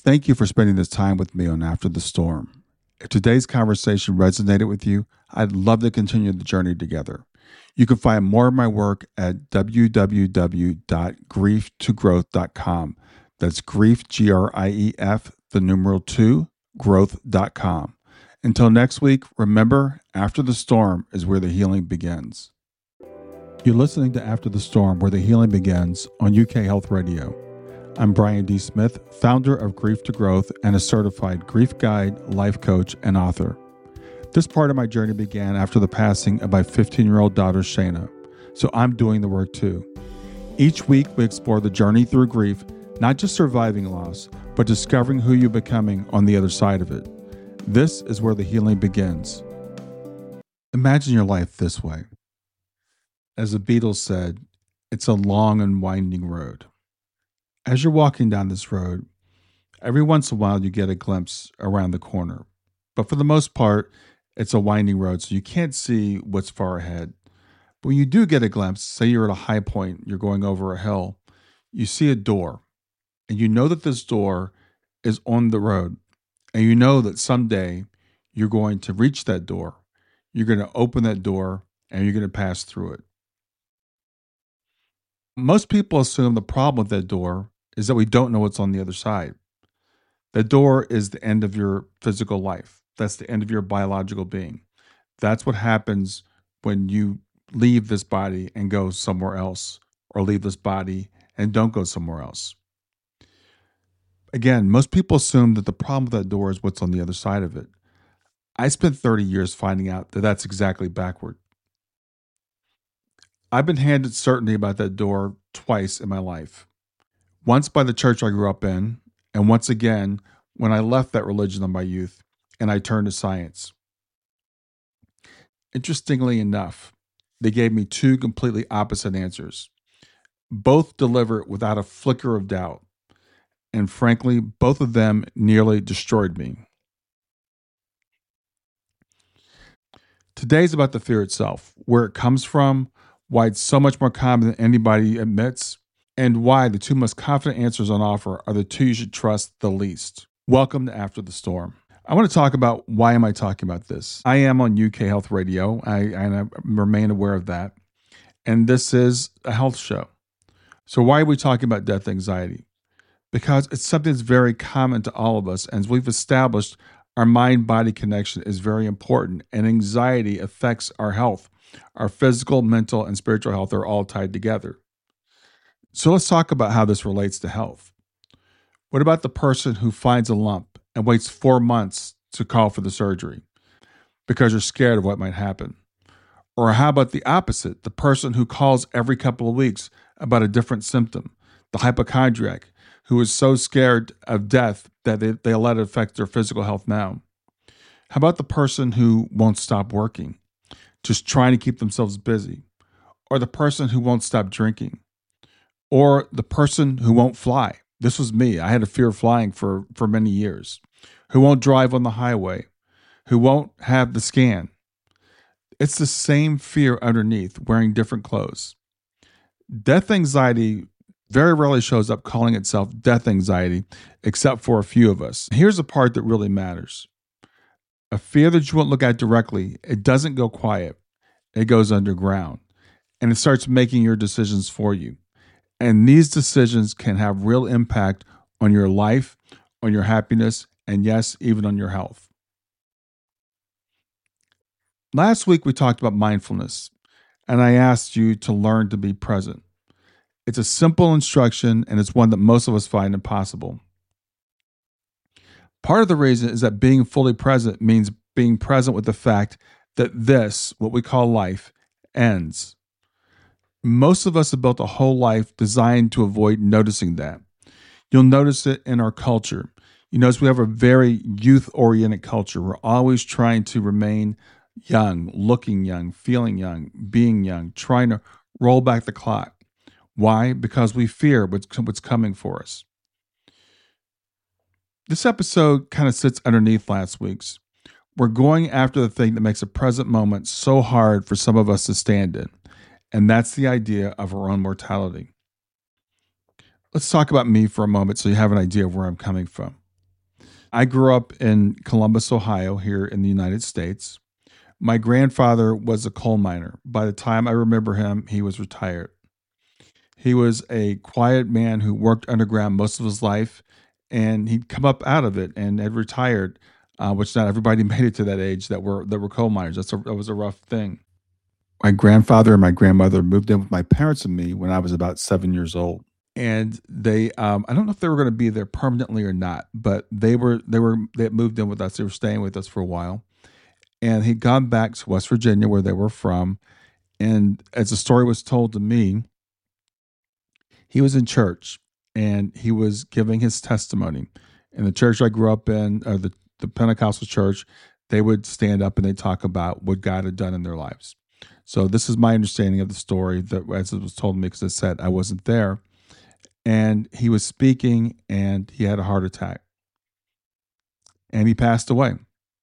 Thank you for spending this time with me on After the Storm. If today's conversation resonated with you, I'd love to continue the journey together. You can find more of my work at www.grieftogrowth.com. That's grief, Grief, the numeral 2, growth.com. Until next week, remember, after the storm is where the healing begins. You're listening to After the Storm, where the healing begins on UK Health Radio. I'm Brian D. Smith, founder of Grief to Growth and a certified grief guide, life coach, and author. This part of my journey began after the passing of my 15-year-old daughter, Shayna, so I'm doing the work too. Each week, we explore the journey through grief, not just surviving loss, but discovering who you're becoming on the other side of it. This is where the healing begins. Imagine your life this way. As the Beatles said, it's a long and winding road. As you're walking down this road, every once in a while you get a glimpse around the corner. But for the most part, it's a winding road, so you can't see what's far ahead. But when you do get a glimpse, say you're at a high point, you're going over a hill, you see a door. And you know that this door is on the road. And you know that someday you're going to reach that door. You're going to open that door and you're going to pass through it. Most people assume the problem with that door is that we don't know what's on the other side. The door is the end of your physical life. That's the end of your biological being. That's what happens when you leave this body and go somewhere else, or leave this body and don't go somewhere else. Again, most people assume that the problem with that door is what's on the other side of it. I spent 30 years finding out that that's exactly backward. I've been handed certainty about that door twice in my life. Once by the church I grew up in, and once again when I left that religion in my youth and I turned to science. Interestingly enough, they gave me two completely opposite answers. Both delivered without a flicker of doubt. And frankly, both of them nearly destroyed me. Today's about the fear itself, where it comes from, why it's so much more common than anybody admits, and why the two most confident answers on offer are the two you should trust the least. Welcome to After the Storm. I want to talk about why am I talking about this. I am on UK Health Radio, and I remain aware of that. And this is a health show. So why are we talking about death anxiety? Because it's something that's very common to all of us. And as we've established, our mind-body connection is very important. And anxiety affects our health. Our physical, mental, and spiritual health are all tied together. So let's talk about how this relates to health. What about the person who finds a lump and waits 4 months to call for the surgery because you're scared of what might happen? Or how about the opposite, the person who calls every couple of weeks about a different symptom, the hypochondriac, who is so scared of death that they let it affect their physical health now? How about the person who won't stop working, just trying to keep themselves busy? Or the person who won't stop drinking? Or the person who won't fly? This was me. I had a fear of flying for many years. Who won't drive on the highway? Who won't have the scan? It's the same fear underneath, wearing different clothes. Death anxiety very rarely shows up calling itself death anxiety, except for a few of us. Here's the part that really matters. A fear that you won't look at directly, it doesn't go quiet. It goes underground, and it starts making your decisions for you. And these decisions can have real impact on your life, on your happiness, and yes, even on your health. Last week, we talked about mindfulness, and I asked you to learn to be present. It's a simple instruction, and it's one that most of us find impossible. Part of the reason is that being fully present means being present with the fact that this, what we call life, ends. Most of us have built a whole life designed to avoid noticing that. You'll notice it in our culture. You notice we have a very youth-oriented culture. We're always trying to remain young, looking young, feeling young, being young, trying to roll back the clock. Why? Because we fear what's coming for us. This episode kind of sits underneath last week's. We're going after the thing that makes a present moment so hard for some of us to stand in, and that's the idea of our own mortality. Let's talk about me for a moment so you have an idea of where I'm coming from. I grew up in Columbus, Ohio, here in the United States. My grandfather was a coal miner. By the time I remember him, he was retired. He was a quiet man who worked underground most of his life, and he'd come up out of it and had retired, which not everybody made it to that age that were coal miners. That was a rough thing. My grandfather and my grandmother moved in with my parents and me when I was about 7 years old. And I don't know if they were going to be there permanently or not, but they had moved in with us. They were staying with us for a while, and he'd gone back to West Virginia where they were from. And as the story was told to me, he was in church and he was giving his testimony. In the church I grew up in, the Pentecostal church, they would stand up and they talk about what God had done in their lives. So this is my understanding of the story that as it was told to me, because I said I wasn't there. And he was speaking and he had a heart attack and he passed away.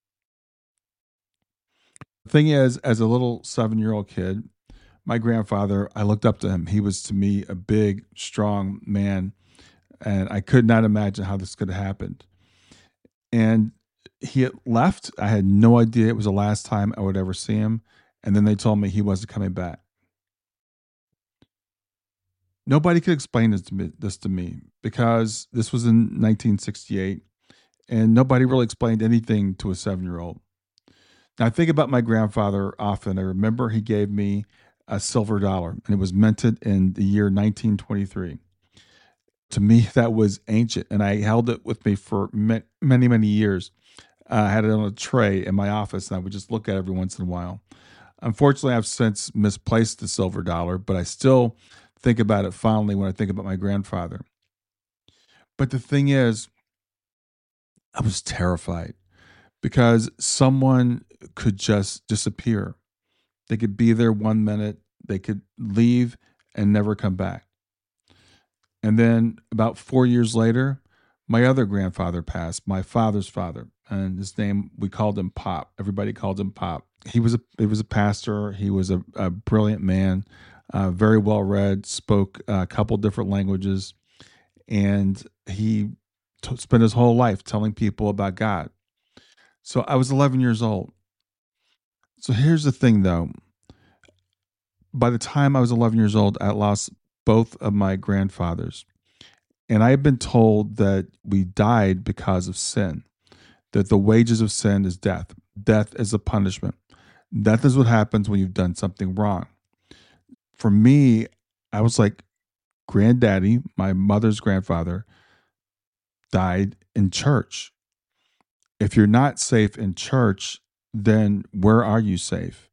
The thing is, as a little 7-year-old kid, my grandfather, I looked up to him. He was to me a big, strong man, and I could not imagine how this could have happened. And he had left. I had no idea it was the last time I would ever see him. And then they told me he wasn't coming back. Nobody could explain this to me because this was in 1968, and nobody really explained anything to a 7-year-old. Now, I think about my grandfather often. I remember he gave me a silver dollar, and it was minted in the year 1923. To me, that was ancient, and I held it with me for many, many years. I had it on a tray in my office, and I would just look at it every once in a while. Unfortunately, I've since misplaced the silver dollar, but I still think about it fondly when I think about my grandfather. But the thing is, I was terrified because someone could just disappear. They could be there 1 minute, they could leave and never come back. And then about 4 years later, my other grandfather passed, my father's father, and his name, we called him Pop. Everybody called him Pop. He was a pastor. He was a brilliant man, very well read, spoke a couple different languages, and he spent his whole life telling people about God. So I was 11 years old. So here's the thing, though. By the time I was 11 years old, I lost both of my grandfathers. And I have been told that we died because of sin, that the wages of sin is death. Death is a punishment. Death is what happens when you've done something wrong. For me, I was like, granddaddy, my mother's grandfather, died in church. If you're not safe in church, then where are you safe?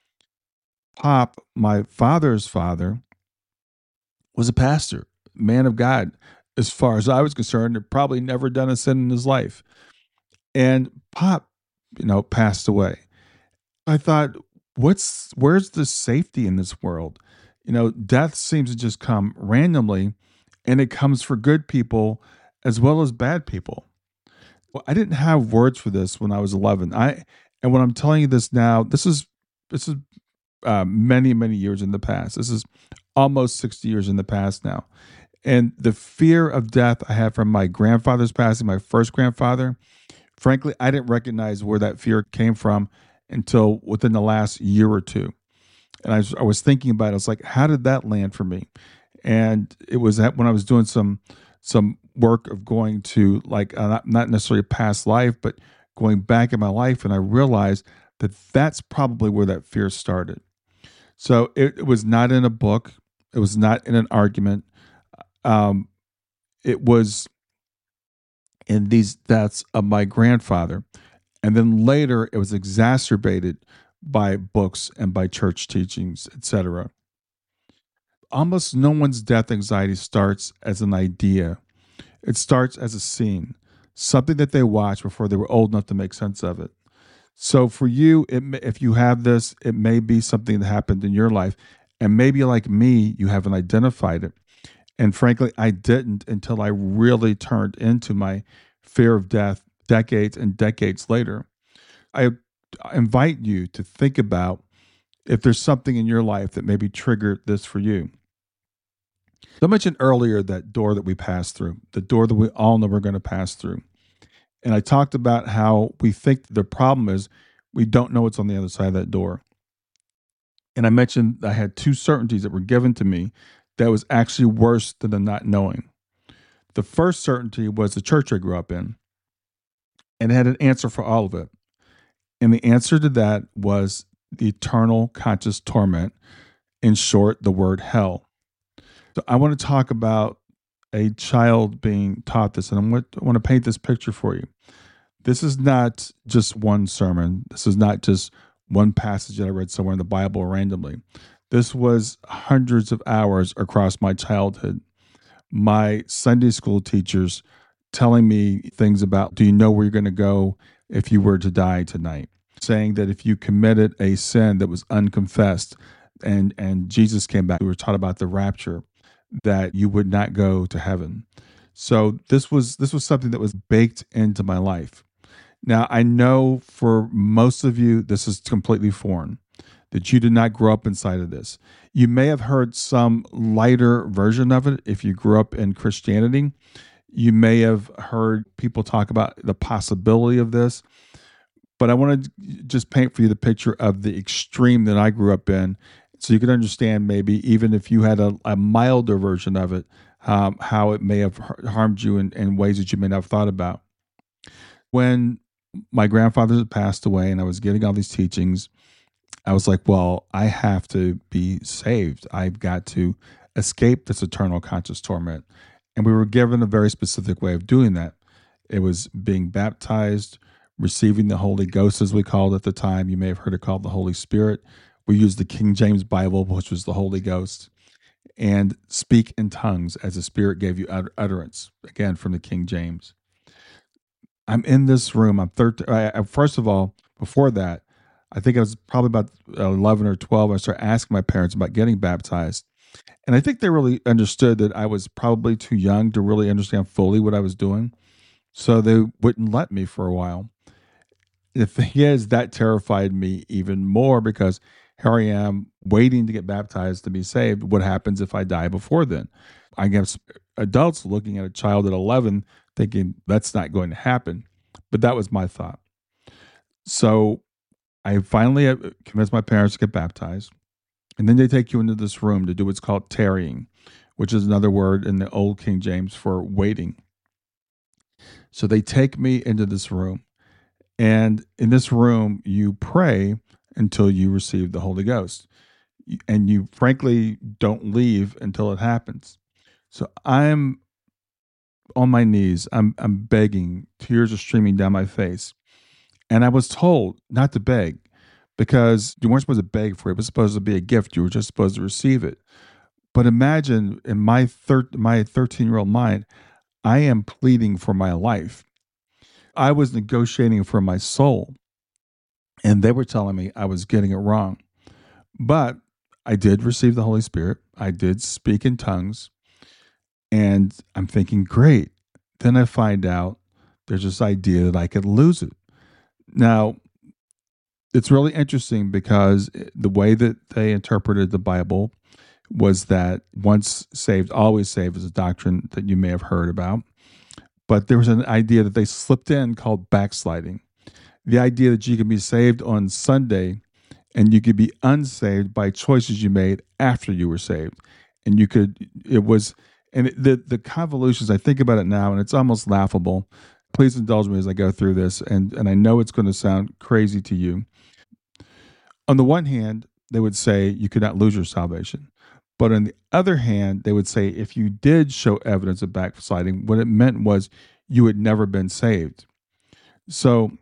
Pop, my father's father, was a pastor, man of God. As far as I was concerned, had probably never done a sin in his life. And Pop, passed away. I thought, where's the safety in this world? Death seems to just come randomly, and it comes for good people as well as bad people. Well, I didn't have words for this when I was 11. And when I'm telling you this now, this is many, many years in the past. This is almost 60 years in the past now. And the fear of death I had from my grandfather's passing, my first grandfather, frankly, I didn't recognize where that fear came from until within the last year or two. And I was thinking about it. I was like, how did that land for me? And it was when I was doing some work of going to like not necessarily a past life, but going back in my life, and I realized that that's probably where that fear started. So it was not in a book. It was not in an argument. Um, it was in these deaths of my grandfather. And then later it was exacerbated by books and by church teachings, etc. Almost no one's death anxiety starts as an idea. It starts as a scene, something that they watched before they were old enough to make sense of it. So for you, if you have this, it may be something that happened in your life. And maybe like me, you haven't identified it. And frankly, I didn't until I really turned into my fear of death decades and decades later. I invite you to think about if there's something in your life that maybe triggered this for you. So I mentioned earlier that door that we pass through, the door that we all know we're going to pass through. And I talked about how we think the problem is we don't know what's on the other side of that door. And I mentioned I had two certainties that were given to me that was actually worse than the not knowing. The first certainty was the church I grew up in, and it had an answer for all of it. And the answer to that was the eternal conscious torment. In short, the word hell. So I want to talk about a child being taught this, and I want to paint this picture for you. This is not just one sermon. This is not just one passage that I read somewhere in the Bible randomly. This was hundreds of hours across my childhood. My Sunday school teachers telling me things about, do you know where you're going to go if you were to die tonight? Saying that if you committed a sin that was unconfessed and Jesus came back, we were taught about the rapture, that you would not go to heaven. So this was something that was baked into my life. Now, I know for most of you, this is completely foreign, that you did not grow up inside of this. You may have heard some lighter version of it if you grew up in Christianity. You may have heard people talk about the possibility of this. But I want to just paint for you the picture of the extreme that I grew up in so you can understand maybe even if you had a milder version of it, how it may have harmed you in ways that you may not have thought about. When my grandfather had passed away and I was getting all these teachings, I was like, well, I have to be saved. I've got to escape this eternal conscious torment. And we were given a very specific way of doing that. It was being baptized, receiving the Holy Ghost, as we called it at the time. You may have heard it called the Holy Spirit. We used the King James Bible, which was the Holy Ghost, and speak in tongues as the Spirit gave you utterance, again, from the King James. I'm in this room. I'm 13. First of all, before that, I think I was probably about 11 or 12. I started asking my parents about getting baptized. And I think they really understood that I was probably too young to really understand fully what I was doing. So they wouldn't let me for a while. The thing is, that terrified me even more because here I am waiting to get baptized to be saved. What happens if I die before then? I guess adults looking at a child at 11 thinking that's not going to happen. But that was my thought. So I finally convinced my parents to get baptized. And then they take you into this room to do what's called tarrying, which is another word in the old King James for waiting. So they take me into this room. And in this room, you pray until you receive the Holy Ghost. And you frankly don't leave until it happens. So I'm on my knees. I'm begging. Tears are streaming down my face. And I was told not to beg because you weren't supposed to beg for it. It was supposed to be a gift. You were just supposed to receive it. But imagine in my 13-year-old mind, I am pleading for my life. I was negotiating for my soul. And they were telling me I was getting it wrong. But I did receive the Holy Spirit. I did speak in tongues. And I'm thinking, great. Then I find out there's this idea that I could lose it. Now, it's really interesting because the way that they interpreted the Bible was that once saved, always saved is a doctrine that you may have heard about. But there was an idea that they slipped in called backsliding. The idea that you can be saved on Sunday and you could be unsaved by choices you made after you were saved. And the convolutions, I think about it now, and it's almost laughable. Please indulge me as I go through this. And I know it's going to sound crazy to you. On the one hand, they would say you could not lose your salvation. But on the other hand, they would say if you did show evidence of backsliding, what it meant was you had never been saved. So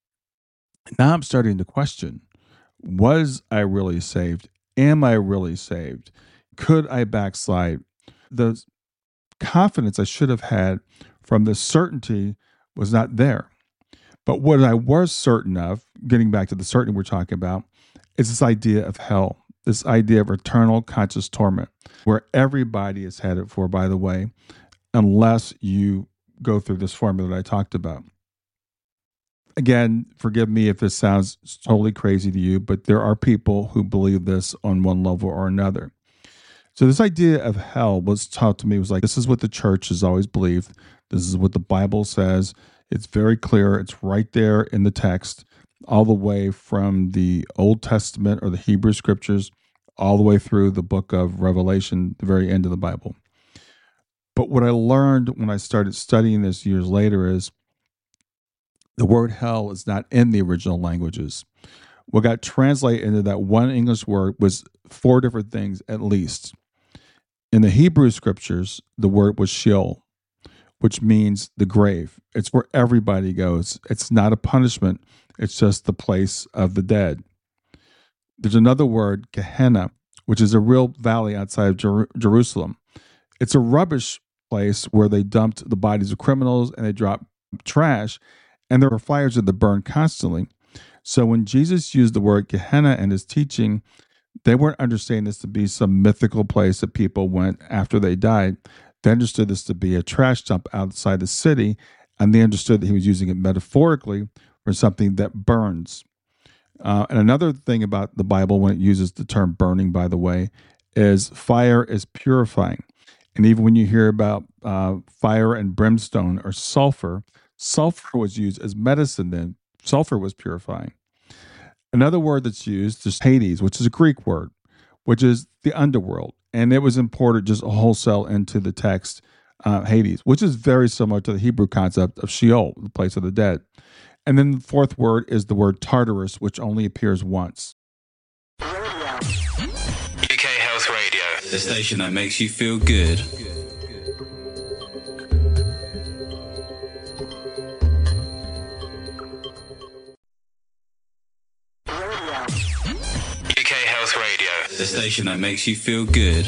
now I'm starting to question, was I really saved? Am I really saved? Could I backslide? The confidence I should have had from the certainty was not there. But what I was certain of, getting back to the certainty we're talking about, is this idea of hell, this idea of eternal conscious torment, where everybody is headed for, by the way, unless you go through this formula that I talked about. Again, forgive me if this sounds totally crazy to you, but there are people who believe this on one level or another. So this idea of hell was taught to me, was like, this is what the church has always believed. This is what the Bible says. It's very clear. It's right there in the text, all the way from the Old Testament or the Hebrew scriptures, all the way through the book of Revelation, the very end of the Bible. But what I learned when I started studying this years later is the word hell is not in the original languages. What got translated into that one English word was four different things at least. In the Hebrew scriptures, the word was Sheol, which means the grave. It's where everybody goes. It's not a punishment, it's just the place of the dead. There's another word, Gehenna, which is a real valley outside of Jerusalem. It's a rubbish place where they dumped the bodies of criminals and they dropped trash, and there were fires that burn constantly. So when Jesus used the word Gehenna in his teaching, they weren't understanding this to be some mythical place that people went after they died. They understood this to be a trash dump outside the city, and they understood that he was using it metaphorically for something that burns. And another thing about the Bible, when it uses the term burning, by the way, is fire is purifying. And even when you hear about fire and brimstone or sulfur, sulfur was used as medicine then. Sulfur was purifying. Another word that's used is Hades, which is a Greek word, which is the underworld. And it was imported just wholesale into the text, Hades, which is very similar to the Hebrew concept of Sheol, the place of the dead. And then the fourth word is the word Tartarus, which only appears once. UK Health Radio, the station that makes you feel good. UK Health Radio, the station that makes you feel good.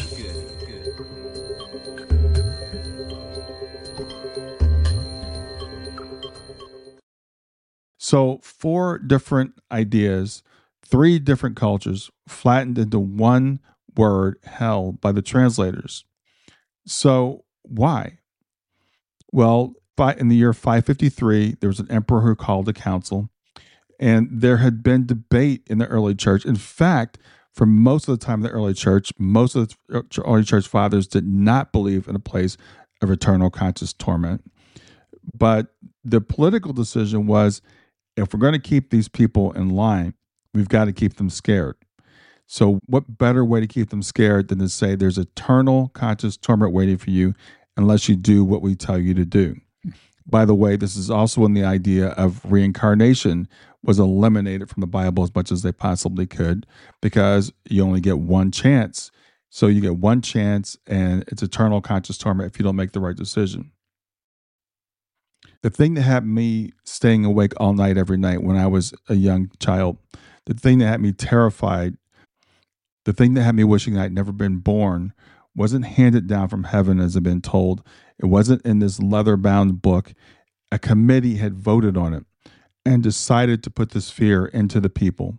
So, four different ideas, three different cultures flattened into one word, hell, by the translators. So, why? Well, in the year 553, there was an emperor who called a council, and there had been debate in the early church. In fact, for most of the time in the early church, most of the early church fathers did not believe in a place of eternal conscious torment. But the political decision was, if we're going to keep these people in line, we've got to keep them scared. So, what better way to keep them scared than to say there's eternal conscious torment waiting for you unless you do what we tell you to do? By the way, this is also when the idea of reincarnation was eliminated from the Bible as much as they possibly could, because you only get one chance. So, you get one chance, and it's eternal conscious torment if you don't make the right decision. The thing that had me staying awake all night every night when I was a young child, the thing that had me terrified, the thing that had me wishing I'd never been born, wasn't handed down from heaven as I've been told. It wasn't in this leather-bound book. A committee had voted on it and decided to put this fear into the people.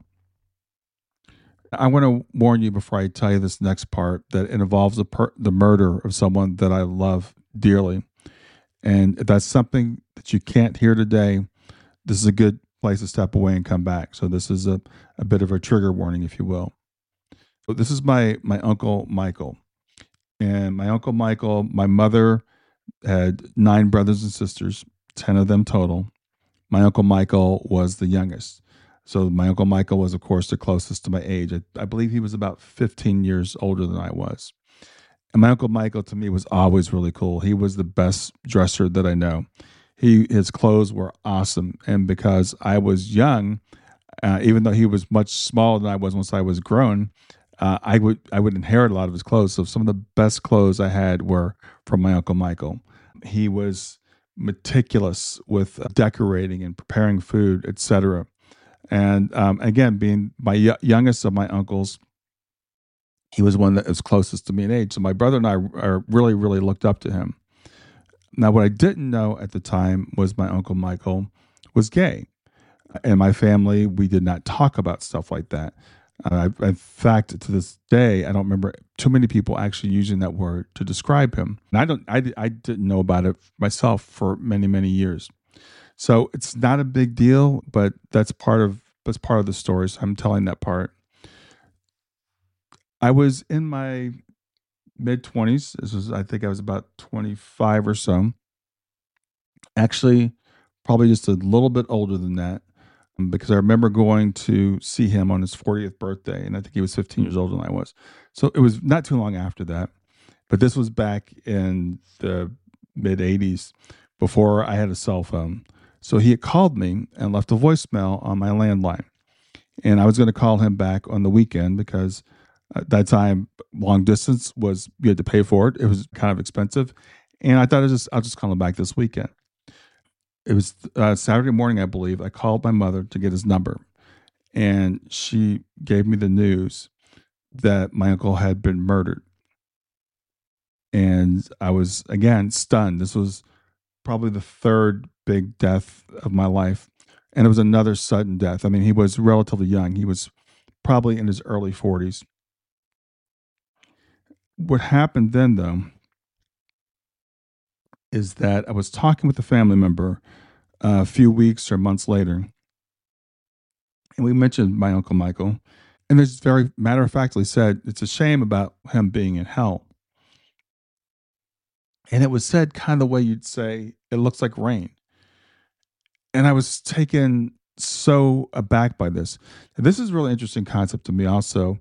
I want to warn you before I tell you this next part that it involves the murder of someone that I love dearly. And if that's something that you can't hear today, this is a good place to step away and come back. So this is a bit of a trigger warning, if you will. So this is my Uncle Michael. And my Uncle Michael, my mother had 9 brothers and sisters, 10 of them total. My Uncle Michael was the youngest. So my Uncle Michael was, of course, the closest to my age. I believe he was about 15 years older than I was. And my Uncle Michael, to me, was always really cool. He was the best dresser that I know. His clothes were awesome. And because I was young, even though he was much smaller than I was once I was grown, I would inherit a lot of his clothes. So some of the best clothes I had were from my Uncle Michael. He was meticulous with decorating and preparing food, etc. And again, being my youngest of my uncles, he was one that was closest to me in age. So my brother and I are really, really looked up to him. Now, what I didn't know at the time was my Uncle Michael was gay. In my family, we did not talk about stuff like that. In fact, to this day, I don't remember too many people actually using that word to describe him. And I didn't know about it myself for many, many years. So it's not a big deal, but that's part of the story. So I'm telling that part. I was in my mid-20s. I think I was about 25 or so. Actually, probably just a little bit older than that, because I remember going to see him on his 40th birthday, and I think he was 15 years older than I was. So it was not too long after that, but this was back in the mid 80s before I had a cell phone. So he had called me and left a voicemail on my landline. And I was going to call him back on the weekend because at that time, long distance was, you had to pay for it. It was kind of expensive. And I thought I'll just call him back this weekend. It was Saturday morning, I believe. I called my mother to get his number, and she gave me the news that my uncle had been murdered. And I was, again, stunned. This was probably the third big death of my life. And it was another sudden death. I mean, he was relatively young. He was probably in his early 40s. What happened then, though, is that I was talking with a family member a few weeks or months later, and we mentioned my Uncle Michael. And they just very matter of factly said, it's a shame about him being in hell. And it was said kind of the way you'd say, it looks like rain. And I was taken so aback by this. And this is a really interesting concept to me also.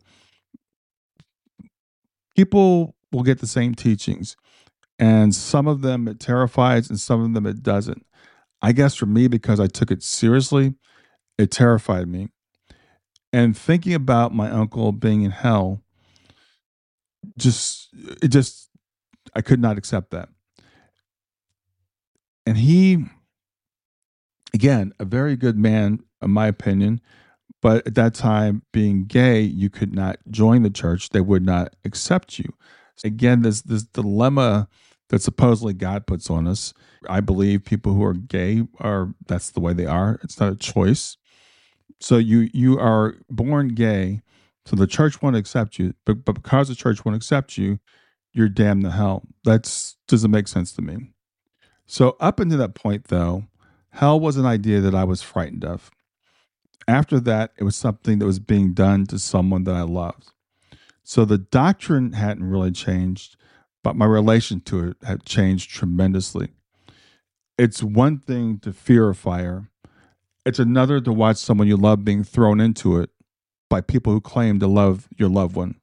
People will get the same teachings, and some of them it terrifies and some of them it doesn't. I guess for me, because I took it seriously, it terrified me. And thinking about my uncle being in hell, just it just I could not accept that. And he, again, a very good man, in my opinion, but at that time, being gay, you could not join the church. They would not accept you. Again, this dilemma that supposedly God puts on us. I believe people who are gay are, that's the way they are. It's not a choice. So you are born gay, so the church won't accept you, but because the church won't accept you, you're damned to hell. That's doesn't make sense to me. So up until that point, though, hell was an idea that I was frightened of. After that, it was something that was being done to someone that I loved. So the doctrine hadn't really changed, but my relation to it had changed tremendously. It's one thing to fear a fire, it's another to watch someone you love being thrown into it by people who claim to love your loved one.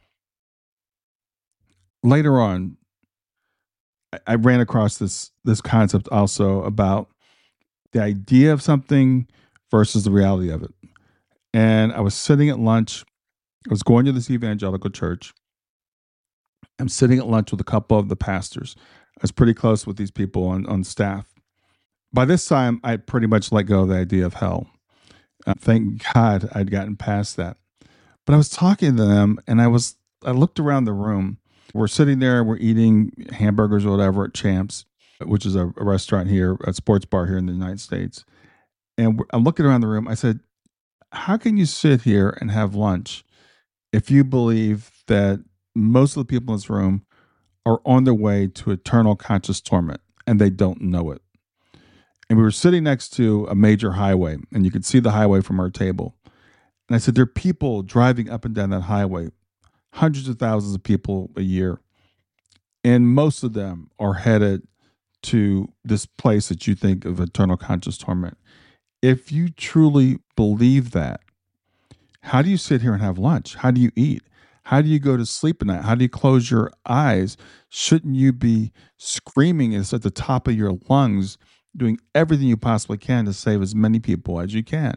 Later on, I ran across this concept also about the idea of something versus the reality of it. And I was sitting at lunch. I was going to this evangelical church. I'm sitting at lunch with a couple of the pastors. I was pretty close with these people on staff. By this time, I pretty much let go of the idea of hell. Thank God I'd gotten past that. But I was talking to them, and I looked around the room. We're sitting there, we're eating hamburgers or whatever at Champs, which is a restaurant here, a sports bar here in the United States. And I'm looking around the room. I said, how can you sit here and have lunch if you believe that most of the people in this room are on their way to eternal conscious torment and they don't know it? And we were sitting next to a major highway, and you could see the highway from our table. And I said, there are people driving up and down that highway, hundreds of thousands of people a year. And most of them are headed to this place that you think of eternal conscious torment. If you truly believe that, how do you sit here and have lunch? How do you eat? How do you go to sleep at night? How do you close your eyes? Shouldn't you be screaming this at the top of your lungs, doing everything you possibly can to save as many people as you can?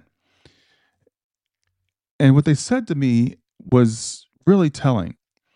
And what they said to me was really telling.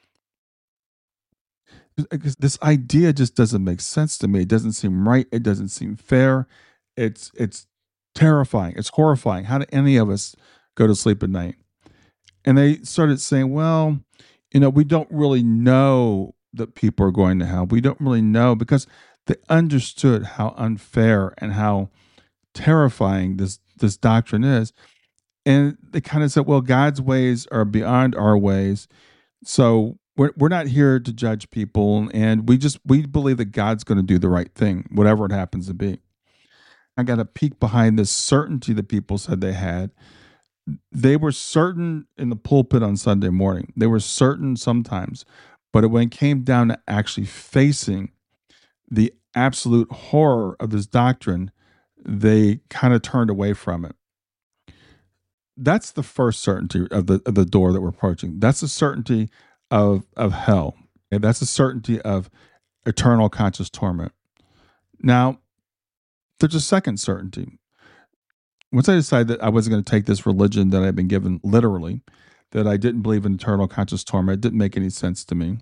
Because this idea just doesn't make sense to me. It doesn't seem right. It doesn't seem fair. It's terrifying. It's horrifying. How do any of us go to sleep at night? And they started saying, well, we don't really know that people are going to hell. We don't really know, because they understood how unfair and how terrifying this doctrine is. And they kind of said, well, God's ways are beyond our ways. So we're not here to judge people. And we believe that God's going to do the right thing, whatever it happens to be. I got a peek behind this certainty that people said they had. They were certain in the pulpit on Sunday morning. They were certain sometimes. But when it came down to actually facing the absolute horror of this doctrine, they kind of turned away from it. That's the first certainty of the door that we're approaching. That's the certainty of hell. And that's the certainty of eternal conscious torment. Now, there's a second certainty. Once I decided that I wasn't going to take this religion that I'd been given literally, that I didn't believe in eternal conscious torment, it didn't make any sense to me.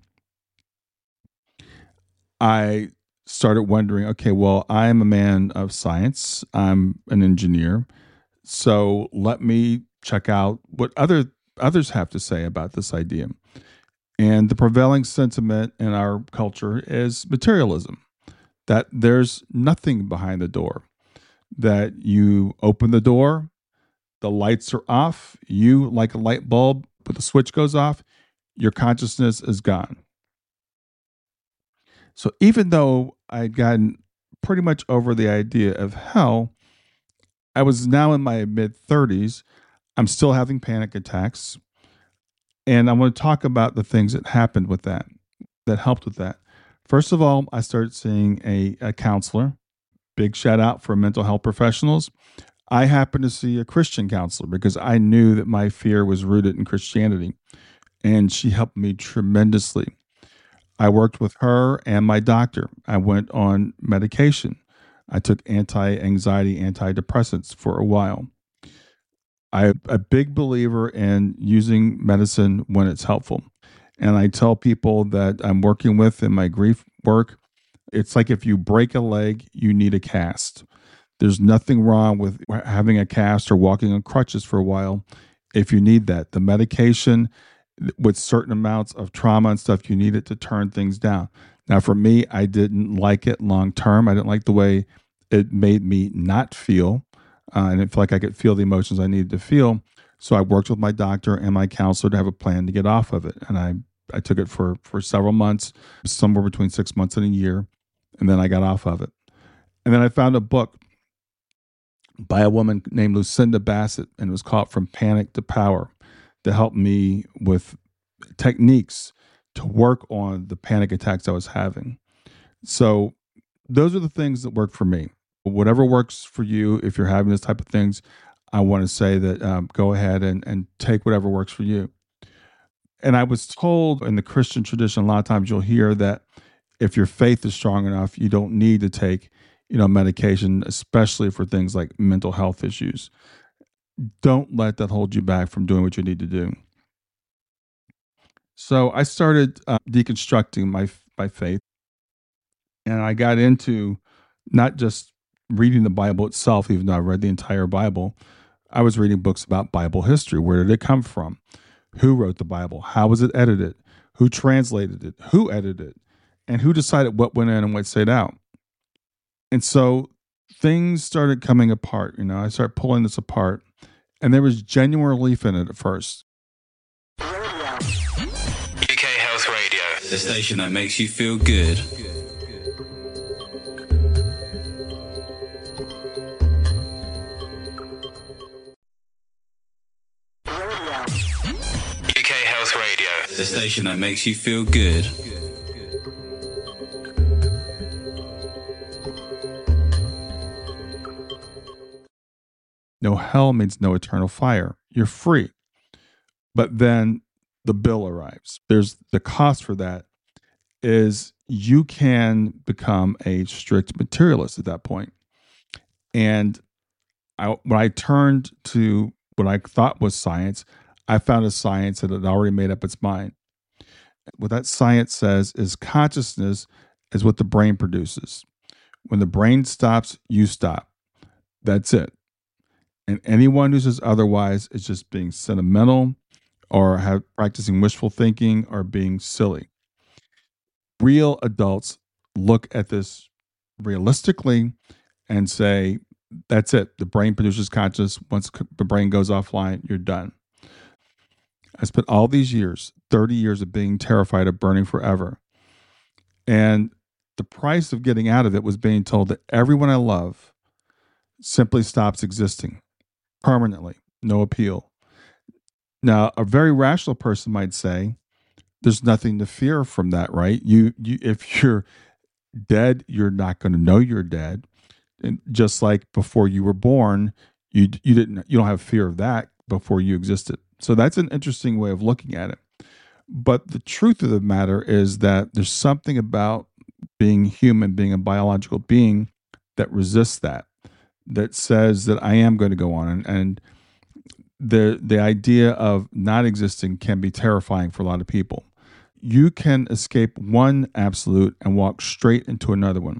I started wondering, okay, well, I am a man of science. I'm an engineer. So let me check out what others have to say about this idea. And the prevailing sentiment in our culture is materialism, that there's nothing behind the door, that you open the door, the lights are off, you, like a light bulb, but the switch goes off, your consciousness is gone. So even though I'd gotten pretty much over the idea of hell, I was now in my mid-30s. I'm still having panic attacks. And I want to talk about the things that happened with that helped with that. First of all, I started seeing a counselor. Big shout out for mental health professionals. I happened to see a Christian counselor because I knew that my fear was rooted in Christianity. And she helped me tremendously. I worked with her and my doctor. I went on medication. I took anti-anxiety, antidepressants for a while. I'm a big believer in using medicine when it's helpful. And I tell people that I'm working with in my grief work, it's like if you break a leg, you need a cast. There's nothing wrong with having a cast or walking on crutches for a while if you need that. The medication with certain amounts of trauma and stuff, you need it to turn things down. Now, for me, I didn't like it long term. I didn't like the way it made me not feel. I didn't feel like I could feel the emotions I needed to feel. So I worked with my doctor and my counselor to have a plan to get off of it. And I took it for several months, somewhere between 6 months and a year. And then I got off of it. And then I found a book by a woman named Lucinda Bassett, and it was called From Panic to Power, to help me with techniques to work on the panic attacks I was having. So those are the things that work for me. Whatever works for you, if you're having this type of things, I want to say that go ahead and take whatever works for you. And I was told in the Christian tradition, a lot of times you'll hear that if your faith is strong enough, you don't need to take, medication, especially for things like mental health issues. Don't let that hold you back from doing what you need to do. So I started deconstructing my faith, and I got into not just reading the Bible itself, even though I read the entire Bible. I was reading books about Bible history. Where did it come from? Who wrote the Bible? How was it edited? Who translated it? Who edited it? And who decided what went in and what stayed out? And so things started coming apart. I started pulling this apart, and there was genuine relief in it at first. UK Health Radio, the station that makes you feel good. UK Health Radio, the station that makes you feel good. No hell means no eternal fire. You're free. But then the bill arrives. There's the cost for that is you can become a strict materialist at that point. And when I turned to what I thought was science, I found a science that had already made up its mind. What that science says is consciousness is what the brain produces. When the brain stops, you stop. That's it. And anyone who says otherwise is just being sentimental or practicing wishful thinking or being silly. Real adults look at this realistically and say, that's it. The brain produces consciousness. Once the brain goes offline, you're done. I spent all these years, 30 years of being terrified of burning forever. And the price of getting out of it was being told that everyone I love simply stops existing. Permanently, no appeal. Now, a very rational person might say, there's nothing to fear from that, right? You if you're dead, you're not going to know you're dead. And just like before you were born, you don't have fear of that before you existed. So that's an interesting way of looking at it. But the truth of the matter is that there's something about being human, being a biological being, that resists that, that says that I am going to go on. And the idea of not existing can be terrifying for a lot of people. You can escape one absolute and walk straight into another one.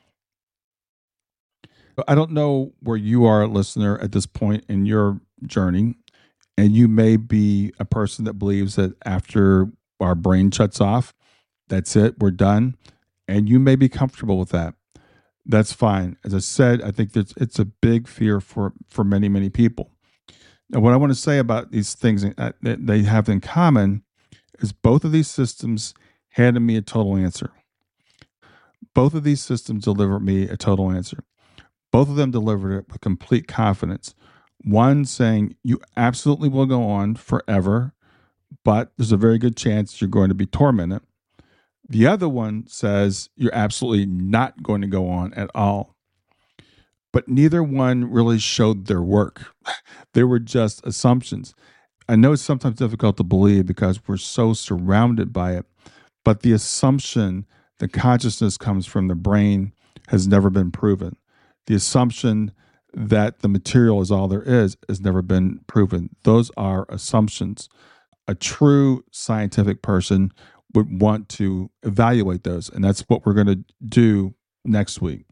I don't know where you are, listener, at this point in your journey. And you may be a person that believes that after our brain shuts off, that's it, we're done. And you may be comfortable with that. That's fine. As I said, I think that it's a big fear for many, many people. Now, what I want to say about these things that they have in common is both of these systems handed me a total answer. Both of these systems delivered me a total answer. Both of them delivered it with complete confidence. One saying you absolutely will go on forever, but there's a very good chance you're going to be tormented. The other one says you're absolutely not going to go on at all. But neither one really showed their work. They were just assumptions. I know it's sometimes difficult to believe because we're so surrounded by it, but the assumption that consciousness comes from the brain has never been proven. The assumption that the material is all there is has never been proven. Those are assumptions. A true scientific person would want to evaluate those, and that's what we're going to do next week.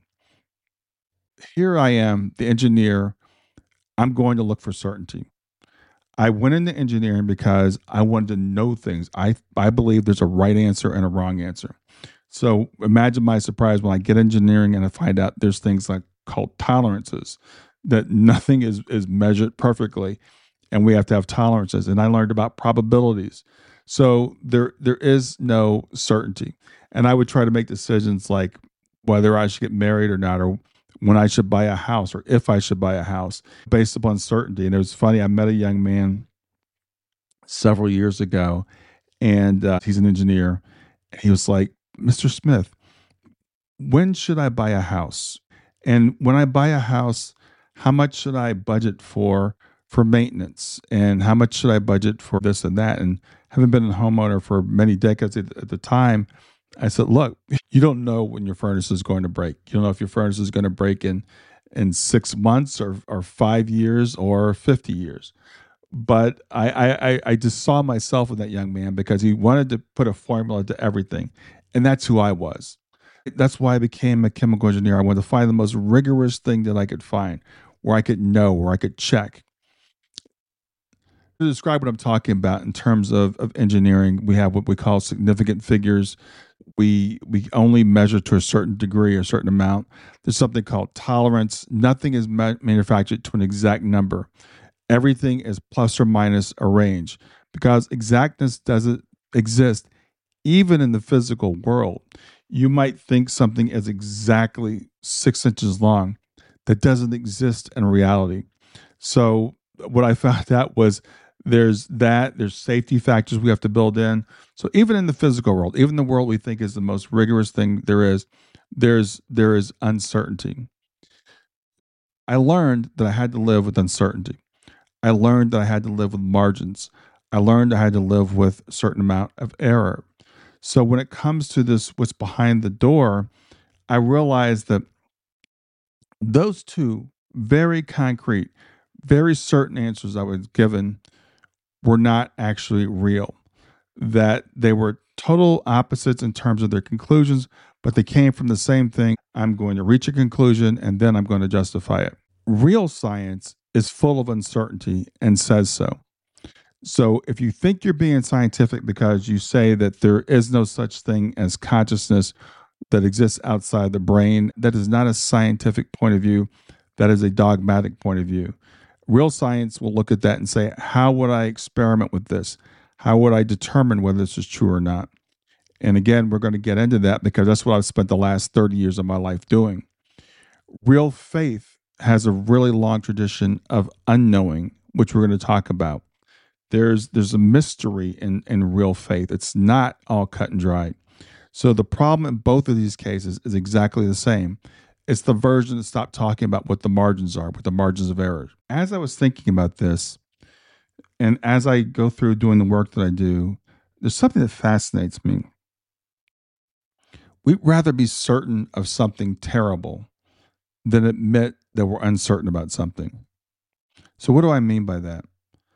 Here I am, the engineer. I'm going to look for certainty. I went into engineering because I wanted to know things. I believe there's a right answer and a wrong answer. So imagine my surprise when I get engineering and I find out there's things like called tolerances, that nothing is measured perfectly, and we have to have tolerances. And I learned about probabilities. So there is no certainty. And I would try to make decisions like whether I should get married or not, or when I should buy a house, or if I should buy a house, based upon certainty. And it was funny, I met a young man several years ago, and he's an engineer. And he was like, Mr. Smith, when should I buy a house? And when I buy a house, how much should I budget for maintenance? And how much should I budget for this and that? And having been a homeowner for many decades at the time, I said, look, you don't know when your furnace is going to break. You don't know if your furnace is going to break in 6 months or 5 years or 50 years. But I just saw myself in that young man because he wanted to put a formula to everything. And that's who I was. That's why I became a chemical engineer. I wanted to find the most rigorous thing that I could find, where I could know, where I could check. To describe what I'm talking about in terms of engineering, we have what we call significant figures. We only measure to a certain degree, a certain amount. There's something called tolerance. Nothing is manufactured to an exact number. Everything is plus or minus a range, because exactness doesn't exist even in the physical world. You might think something is exactly 6 inches long. That doesn't exist in reality. So what I found out was there's safety factors we have to build in. So even in the physical world, even the world we think is the most rigorous thing there is uncertainty. I learned that I had to live with uncertainty. I learned that I had to live with margins. I learned I had to live with a certain amount of error. So when it comes to this, what's behind the door, I realized that those two very concrete, very certain answers I was given were not actually real, that they were total opposites in terms of their conclusions, but they came from the same thing. I'm going to reach a conclusion and then I'm going to justify it. Real science is full of uncertainty and says so. So if you think you're being scientific because you say that there is no such thing as consciousness that exists outside the brain, that is not a scientific point of view. That is a dogmatic point of view. Real science will look at that and say, how would I experiment with this? How would I determine whether this is true or not? And again, we're going to get into that because that's what I've spent the last 30 years of my life doing. Real faith has a really long tradition of unknowing, which we're going to talk about. There's a mystery in real faith. It's not all cut and dry. So the problem in both of these cases is exactly the same. It's the version that stopped talking about what the margins are, what the margins of error. As I was thinking about this, and as I go through doing the work that I do, there's something that fascinates me. We'd rather be certain of something terrible than admit that we're uncertain about something. So, what do I mean by that?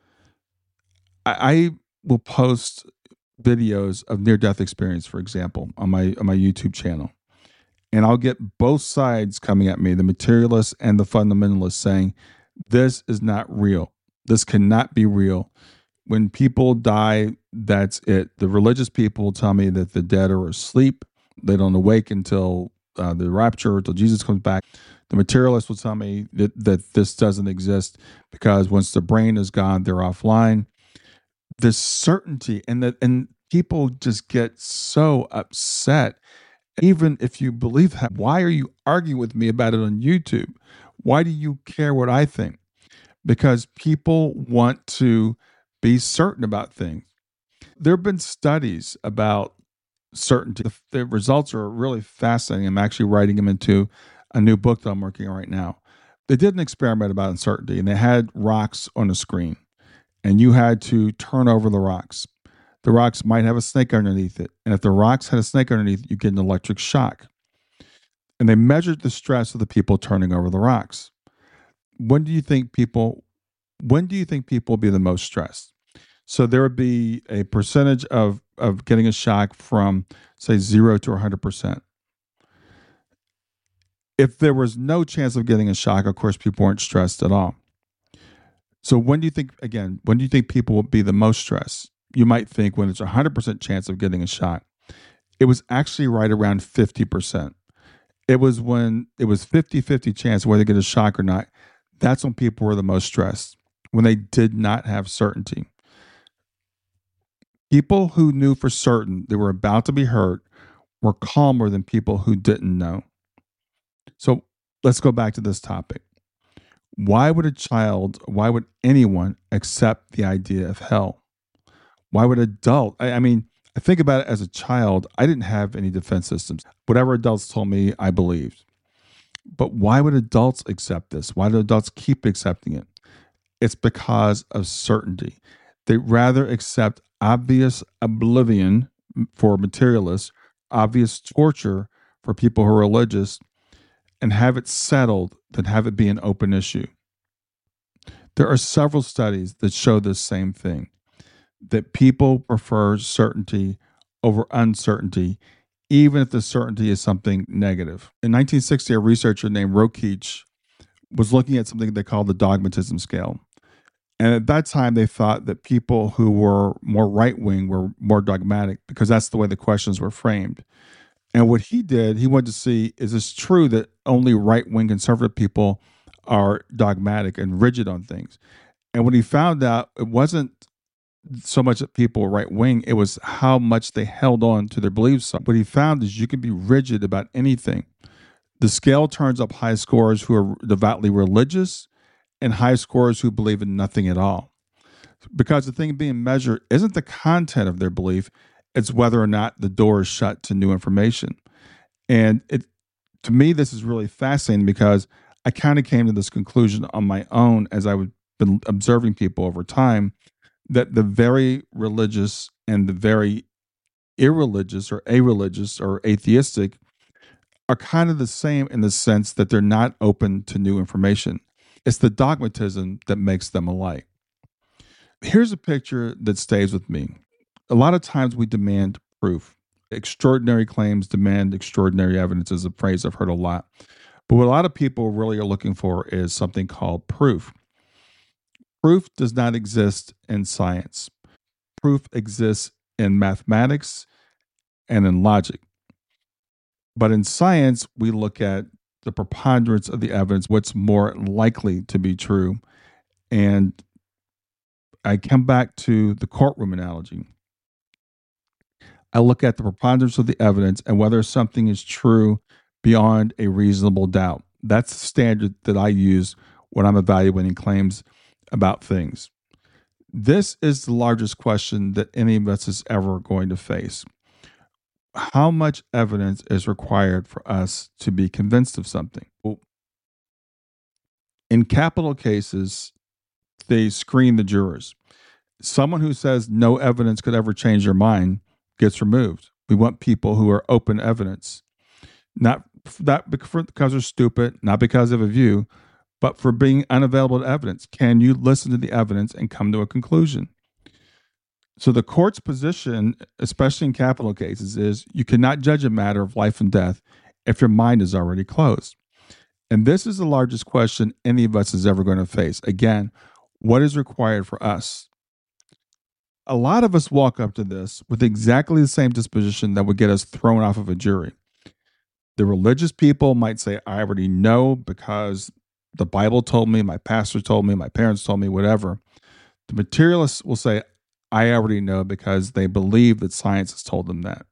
I will post videos of near death experience, for example, on my YouTube channel. And I'll get both sides coming at me, the materialists and the fundamentalists, saying, this is not real. This cannot be real. When people die, that's it. The religious people will tell me that the dead are asleep. They don't awake until the rapture, until Jesus comes back. The materialists will tell me that this doesn't exist because once the brain is gone, they're offline. This certainty, and people just get so upset. Even if you believe that, why are you arguing with me about it on YouTube? Why do you care what I think? Because people want to be certain about things. There have been studies about certainty. The results are really fascinating. I'm actually writing them into a new book that I'm working on right now. They did an experiment about uncertainty, and they had rocks on a screen, and you had to turn over the rocks. The rocks might have a snake underneath it. And if the rocks had a snake underneath it, you get an electric shock. And they measured the stress of the people turning over the rocks. When do you think people will be the most stressed? So there would be a percentage of getting a shock from, say, 0 to 100%. If there was no chance of getting a shock, of course, people weren't stressed at all. So when do you think people will be the most stressed? You might think when it's a 100% chance of getting a shock. It was actually right around 50%. It was when it was 50-50 chance whether to get a shock or not. That's when people were the most stressed, when they did not have certainty. People who knew for certain they were about to be hurt were calmer than people who didn't know. So let's go back to this topic. Why would anyone accept the idea of hell? Why would I mean, I think about it as a child, I didn't have any defense systems. Whatever adults told me, I believed. But why would adults accept this? Why do adults keep accepting it? It's because of certainty. They rather accept obvious oblivion for materialists, obvious torture for people who are religious, and have it settled than have it be an open issue. There are several studies that show this same thing, that people prefer certainty over uncertainty, even if the certainty is something negative. In 1960, a researcher named Rokeach was looking at something they called the dogmatism scale. And at that time, they thought that people who were more right wing were more dogmatic because that's the way the questions were framed. And what he did, he wanted to see, is this true that only right wing conservative people are dogmatic and rigid on things? And when he found out, it wasn't so much that people were right wing, it was how much they held on to their beliefs. What he found is you can be rigid about anything. The scale turns up high scorers who are devoutly religious and high scorers who believe in nothing at all. Because the thing being measured isn't the content of their belief, it's whether or not the door is shut to new information. And to me, this is really fascinating because I kind of came to this conclusion on my own as I've been observing people over time, that the very religious and the very irreligious or areligious or atheistic are kind of the same in the sense that they're not open to new information. It's the dogmatism that makes them alike. Here's a picture that stays with me. A lot of times we demand proof. Extraordinary claims demand extraordinary evidence is a phrase I've heard a lot. But what a lot of people really are looking for is something called proof. Proof does not exist in science. Proof exists in mathematics and in logic. But in science, we look at the preponderance of the evidence, what's more likely to be true. And I come back to the courtroom analogy. I look at the preponderance of the evidence and whether something is true beyond a reasonable doubt. That's the standard that I use when I'm evaluating claims about things. This is the largest question that any of us is ever going to face. how much evidence is required for us to be convinced of something? Well, in capital cases, they screen the jurors. Someone who says no evidence could ever change their mind gets removed. We want people who are open evidence, not because they're stupid, not because of a view, but for being unavailable to evidence. Can you listen to the evidence and come to a conclusion? So the court's position, especially in capital cases, is you cannot judge a matter of life and death if your mind is already closed. And this is the largest question any of us is ever going to face. Again, what is required for us? A lot of us walk up to this with exactly the same disposition that would get us thrown off of a jury. The religious people might say, I already know because the Bible told me, my pastor told me, my parents told me, whatever. The materialists will say, I already know because they believe that science has told them that.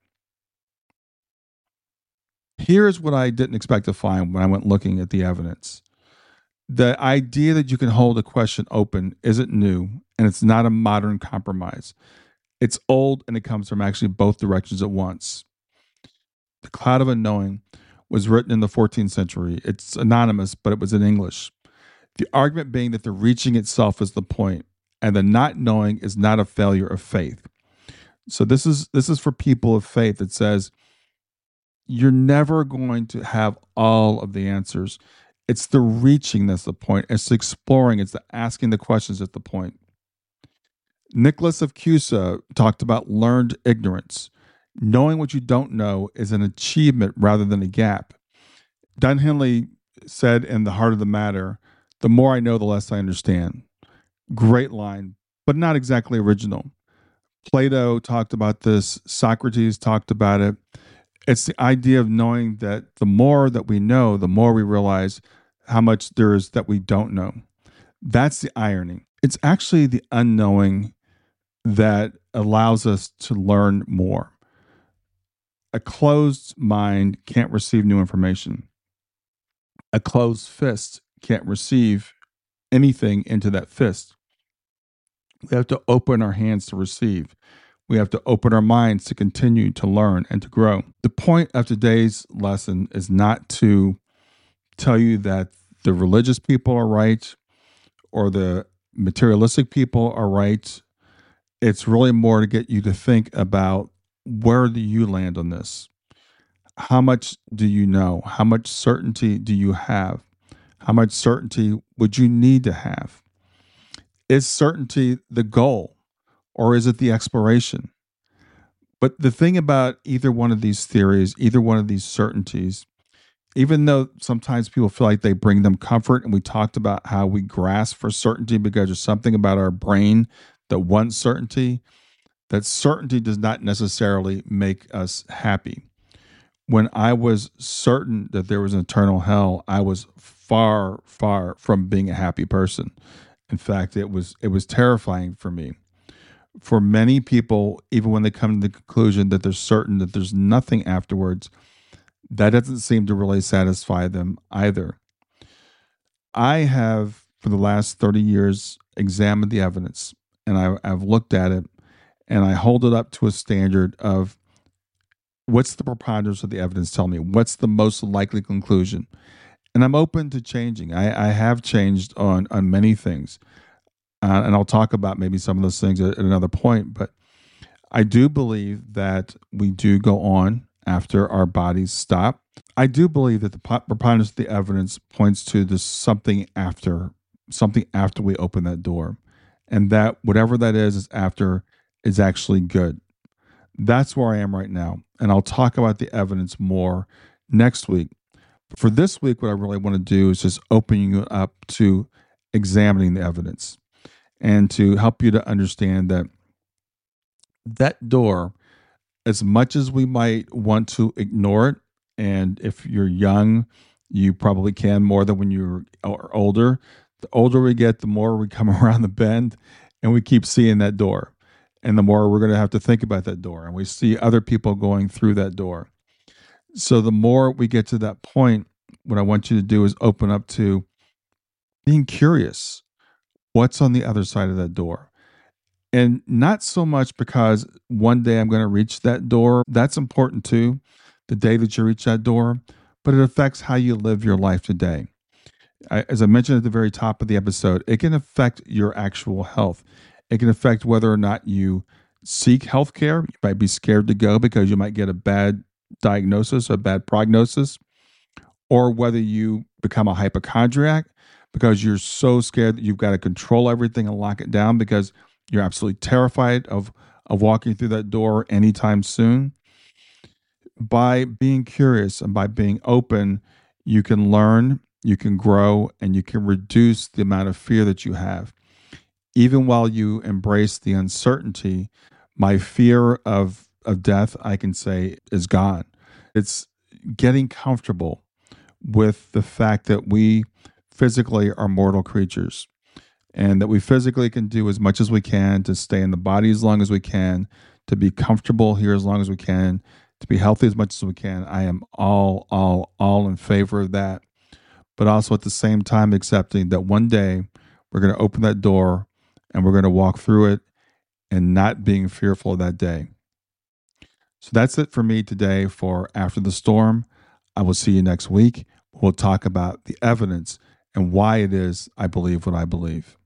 Here's what I didn't expect to find when I went looking at the evidence. The idea that you can hold a question open isn't new, and it's not a modern compromise. It's old, and it comes from actually both directions at once. The Cloud of Unknowing was written in the 14th century. It's anonymous, but it was in English. The argument being that the reaching itself is the point, and the not knowing is not a failure of faith. So this is for people of faith that says you're never going to have all of the answers. It's the reaching that's the point. It's the exploring. It's the asking the questions at the point. Nicholas of Cusa talked about learned ignorance. Knowing what you don't know is an achievement rather than a gap. Don Henley said in The Heart of the Matter, the more I know, the less I understand. Great line, but not exactly original. Plato talked about this. Socrates talked about it. It's the idea of knowing that the more that we know, the more we realize how much there is that we don't know. That's the irony. It's actually the unknowing that allows us to learn more. A closed mind can't receive new information. A closed fist can't receive anything into that fist. We have to open our hands to receive. We have to open our minds to continue to learn and to grow. The point of today's lesson is not to tell you that the religious people are right or the materialistic people are right. It's really more to get you to think about, where do you land on this? How much do you know? How much certainty do you have? How much certainty would you need to have? Is certainty the goal, or is it the exploration? But the thing about either one of these theories, either one of these certainties, even though sometimes people feel like they bring them comfort, and we talked about how we grasp for certainty because there's something about our brain that wants certainty, that certainty does not necessarily make us happy. When I was certain that there was an eternal hell, I was far, far from being a happy person. In fact, it was terrifying for me. For many people, even when they come to the conclusion that they're certain that there's nothing afterwards, that doesn't seem to really satisfy them either. I have, for the last 30 years, examined the evidence, and I've looked at it, and I hold it up to a standard of, what's the preponderance of the evidence tell me? What's the most likely conclusion? And I'm open to changing. I have changed on many things. And I'll talk about maybe some of those things at another point. But I do believe that we do go on after our bodies stop. I do believe that the preponderance of the evidence points to this something after we open that door. And that whatever that is after is actually good. That's where I am right now. And I'll talk about the evidence more next week. But for this week, what I really want to do is just open you up to examining the evidence and to help you to understand that that door, as much as we might want to ignore it, and if you're young, you probably can more than when you're older. The older we get, the more we come around the bend and we keep seeing that door. And the more we're going to have to think about that door. And we see other people going through that door. So the more we get to that point, what I want you to do is open up to being curious. What's on the other side of that door? And not so much because one day I'm going to reach that door. That's important too, the day that you reach that door, but it affects how you live your life today. As I mentioned at the very top of the episode, it can affect your actual health. It can affect whether or not you seek health care. You might be scared to go because you might get a bad diagnosis, a bad prognosis, or whether you become a hypochondriac because you're so scared that you've got to control everything and lock it down because you're absolutely terrified of walking through that door anytime soon. By being curious and by being open, you can learn, you can grow, and you can reduce the amount of fear that you have. Even while you embrace the uncertainty, my fear of death, I can say, is gone. It's getting comfortable with the fact that we physically are mortal creatures and that we physically can do as much as we can to stay in the body as long as we can, to be comfortable here as long as we can, to be healthy as much as we can. I am all in favor of that. But also at the same time, accepting that one day we're going to open that door and we're going to walk through it and not being fearful of that day. So that's it for me today for After the Storm. I will see you next week. We'll talk about the evidence and why it is I believe what I believe.